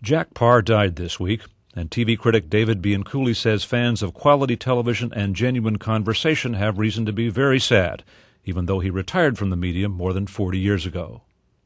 Jack Paar died this week, and TV critic David Bianculli says fans of quality television and genuine conversation have reason to be very sad, even though he retired from the medium more than 40 years ago.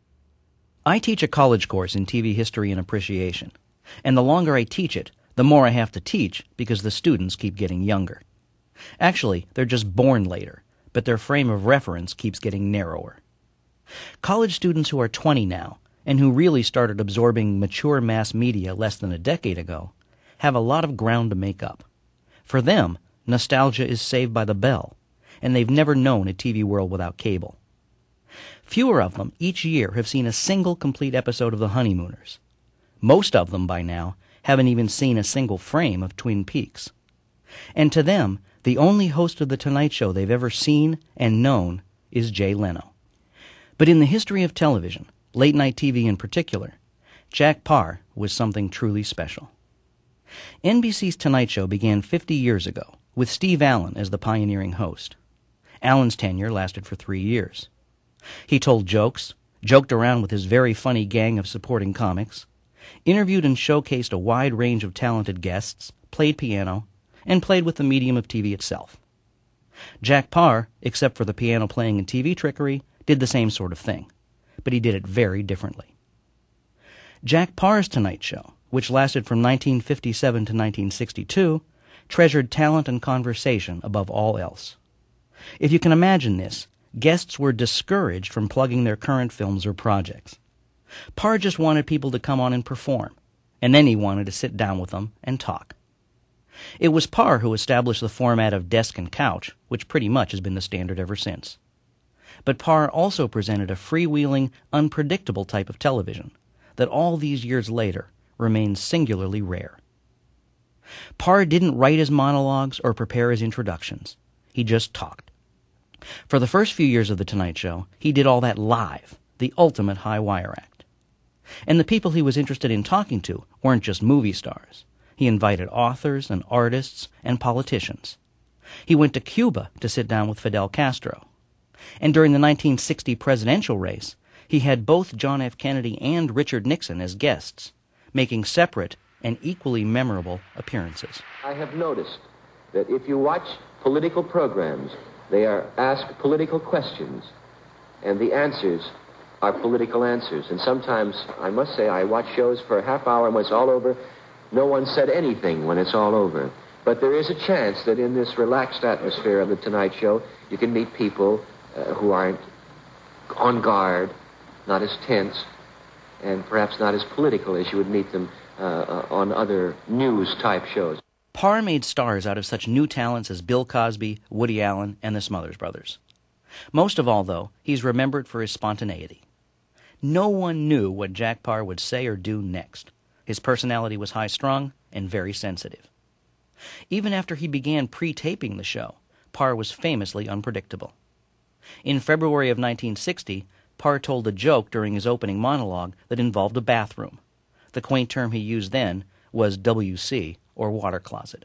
I teach a college course in TV history and appreciation, and the longer I teach it, the more I have to teach because the students keep getting younger. Actually, they're just born later, but their frame of reference keeps getting narrower. College students who are 20 now, and who really started absorbing mature mass media less than a decade ago, have a lot of ground to make up. For them, nostalgia is Saved by the Bell, and they've never known a TV world without cable. Fewer of them each year have seen a single complete episode of The Honeymooners. Most of them, by now, haven't even seen a single frame of Twin Peaks. And to them, the only host of The Tonight Show they've ever seen and known is Jay Leno. But in the history of television, late-night TV in particular, Jack Paar was something truly special. NBC's Tonight Show began 50 years ago, with Steve Allen as the pioneering host. Allen's tenure lasted for 3 years. He told jokes, joked around with his very funny gang of supporting comics, interviewed and showcased a wide range of talented guests, played piano, and played with the medium of TV itself. Jack Paar, except for the piano playing and TV trickery, did the same sort of thing, but he did it very differently. Jack Paar's Tonight Show, which lasted from 1957 to 1962, treasured talent and conversation above all else. If you can imagine this, guests were discouraged from plugging their current films or projects. Paar just wanted people to come on and perform, and then he wanted to sit down with them and talk. It was Paar who established the format of desk and couch, which pretty much has been the standard ever since. But Paar also presented a freewheeling, unpredictable type of television that all these years later remains singularly rare. Paar didn't write his monologues or prepare his introductions. He just talked. For the first few years of The Tonight Show, he did all that live, the ultimate high-wire act. And the people he was interested in talking to weren't just movie stars. He invited authors and artists and politicians. He went to Cuba to sit down with Fidel Castro. And during the 1960 presidential race, he had both John F. Kennedy and Richard Nixon as guests, making separate and equally memorable appearances. I have noticed that if you watch political programs, they are asked political questions, and the answers are political answers. And sometimes, I must say, I watch shows for a half hour, and when it's all over, no one said anything when it's all over. But there is a chance that in this relaxed atmosphere of The Tonight Show, you can meet people who aren't on guard, not as tense, and perhaps not as political as you would meet them on other news-type shows. Paar made stars out of such new talents as Bill Cosby, Woody Allen, and the Smothers Brothers. Most of all, though, he's remembered for his spontaneity. No one knew what Jack Paar would say or do next. His personality was high-strung and very sensitive. Even after he began pre-taping the show, Paar was famously unpredictable. In February of 1960, Paar told a joke during his opening monologue that involved a bathroom. The quaint term he used then was WC, or water closet.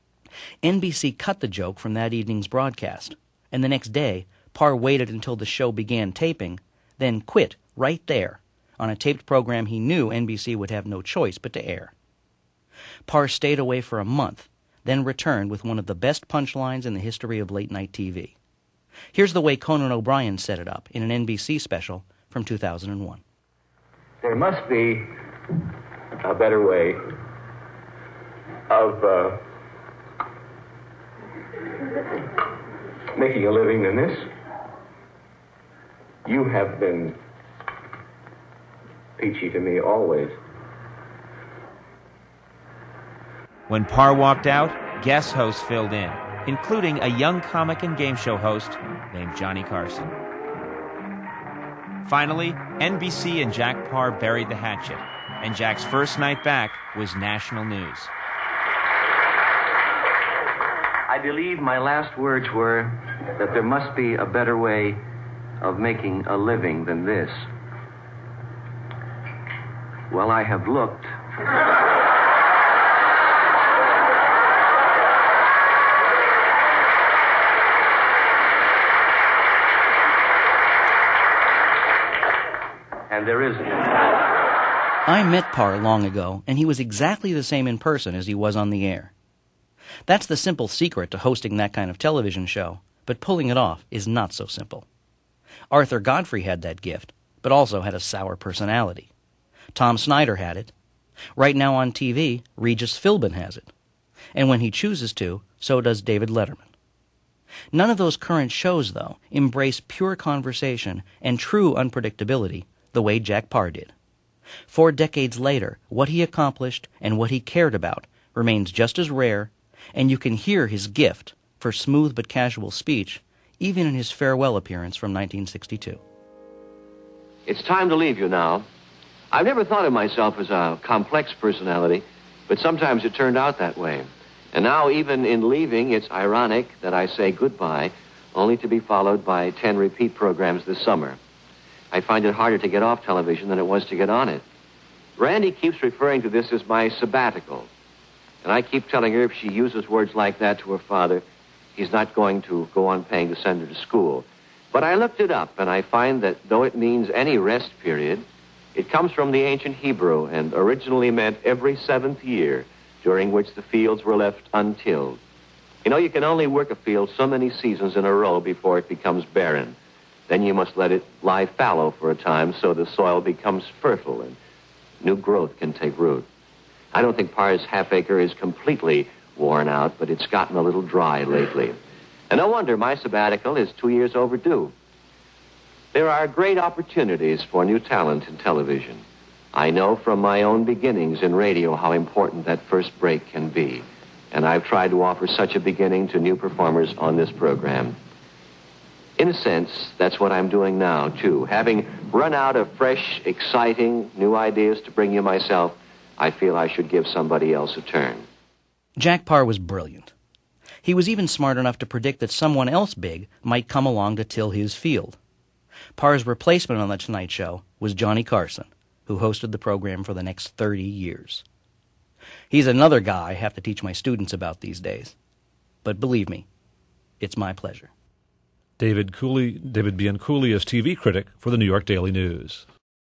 NBC cut the joke from that evening's broadcast, and the next day, Paar waited until the show began taping, then quit right there on a taped program he knew NBC would have no choice but to air. Paar stayed away for a month, then returned with one of the best punchlines in the history of late-night TV. Here's the way Conan O'Brien set it up in an NBC special from 2001. There must be a better way of making a living than this. You have been peachy to me always. When Paar walked out, guest hosts filled in, including a young comic and game show host named Johnny Carson. Finally, NBC and Jack Paar buried the hatchet, and Jack's first night back was national news. I believe my last words were that there must be a better way of making a living than this. Well, I have looked. And there isn't. I met Parr long ago, and he was exactly the same in person as he was on the air. That's the simple secret to hosting that kind of television show, but pulling it off is not so simple. Arthur Godfrey had that gift, but also had a sour personality. Tom Snyder had it. Right now on TV, Regis Philbin has it. And when he chooses to, so does David Letterman. None of those current shows, though, embrace pure conversation and true unpredictability the way Jack Parr did. 4 decades later, what he accomplished and what he cared about remains just as rare, and you can hear his gift for smooth but casual speech even in his farewell appearance from 1962. It's time to leave you now. I've never thought of myself as a complex personality, but sometimes it turned out that way. And now, even in leaving, it's ironic that I say goodbye, only to be followed by 10 repeat programs this summer. I find it harder to get off television than it was to get on it. Randy keeps referring to this as my sabbatical. And I keep telling her if she uses words like that to her father, he's not going to go on paying to send her to school. But I looked it up, and I find that though it means any rest period, it comes from the ancient Hebrew and originally meant every 7th year, during which the fields were left untilled. You know, you can only work a field so many seasons in a row before it becomes barren. Then you must let it lie fallow for a time so the soil becomes fertile and new growth can take root. I don't think Parr's half-acre is completely worn out, but it's gotten a little dry lately. And no wonder my sabbatical is 2 years overdue. There are great opportunities for new talent in television. I know from my own beginnings in radio how important that first break can be. And I've tried to offer such a beginning to new performers on this program. In a sense, that's what I'm doing now, too. Having run out of fresh, exciting, new ideas to bring you myself, I feel I should give somebody else a turn. Jack Parr was brilliant. He was even smart enough to predict that someone else big might come along to till his field. Parr's replacement on The Tonight Show was Johnny Carson, who hosted the program for the next 30 years. He's another guy I have to teach my students about these days. But believe me, it's my pleasure. David Bianculli is TV critic for the New York Daily News.